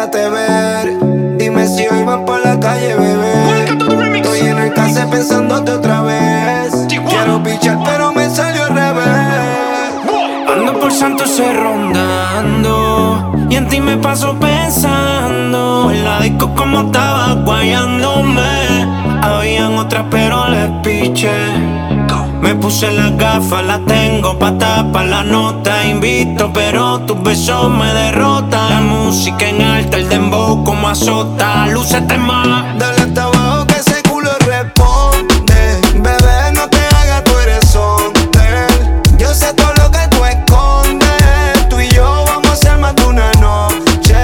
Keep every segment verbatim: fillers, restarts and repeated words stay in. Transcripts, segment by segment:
déjate ver. Dime si hoy vas por la calle, bebé. Estoy en el case pensándote otra vez. Quiero pichar pero me salió al revés. Ando por Santurce rondando y en ti me paso pensando. En la disco como estaba guayándome. Habían otras pero les piché. Me puse las gafas, las tengo pa' tapar la nota. Invito pero tus besos me derrotan. La música en alta, el dembow como azota. Lúcete más. Dale hasta abajo que ese culo responde. Bebé, no te hagas, tú eres sonter. Yo sé todo lo que tú escondes. Tú y yo vamos a hacer más de una noche.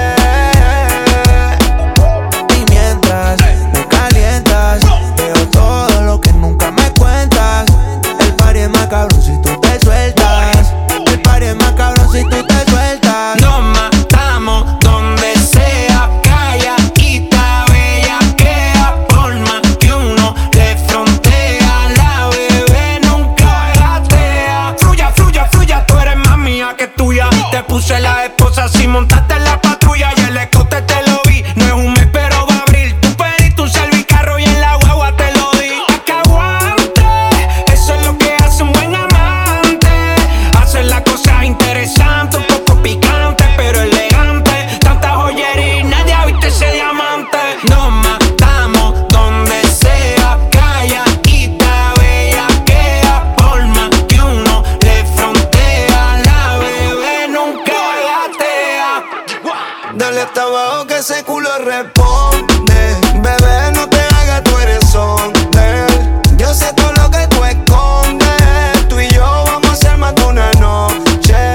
Y mientras me calientas, veo todo lo que nunca me cuentas. El party es más cabrón si tú te sueltas. El party es más cabrón si tú te sueltas. Nos matamos donde sea. Calla, quita, bellaquea. Por más que uno le frontea. La bebé nunca gatea. Fluya, fluya, fluya, tú eres más mía que tuya. Te puse la esposa si montaste en la patrulla. Y el escote te lo vi. No es un mes pero va a abrir. Tú pediste un servicarro y en la guagua te lo di. A que aguante, eso es lo que hace un buen amante. Hacer las cosas interesantes, un poco picante pero elegante. Tanta joyería y nadie ha visto ese diamante. Nos matamos donde sea. Calla, quita, bellaquea. Por más que uno le frontea. La bebé nunca gatea. Dale hasta abajo que ese culo responde. Bebé, no te hagas, tú eres sonter. Yo sé todo lo que tú escondes. Tú y yo vamos a hacer más de una noche.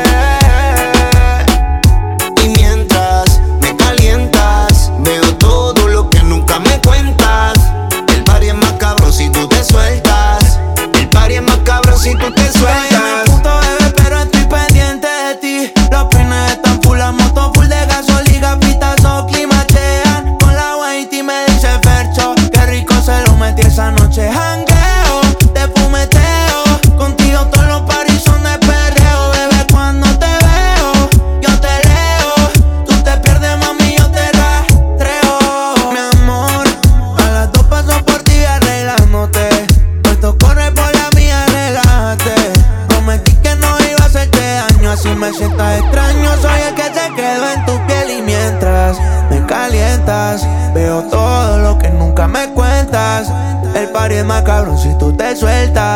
Y mientras me calientas, veo todo lo que nunca me cuentas. El party es más cabrón si tú te sueltas. El party es más cabrón si tú te Óyeme, sueltas. puto bebé, pero estoy pendiente de ti. Los peines están full, la moto full de gasolina. Pitazo climachean con la white y me dice Fercho. Qué rico se lo metí esa noche. Jangueo, te fumeteo. Contigo todos los paris son de perreo. Bebé, cuando te veo, yo te leo. Tú te pierdes, mami, yo te rastreo. Mi amor, a las dos paso por ti arreglándote. Esto corre por la mía, relájate. Prometí que no iba a hacerte daño, así me sientas extraño. Soy el que se quedó en tu piel y mientras me calientas, veo todo lo que nunca me cuentas. El party es más cabrón si tú te sueltas.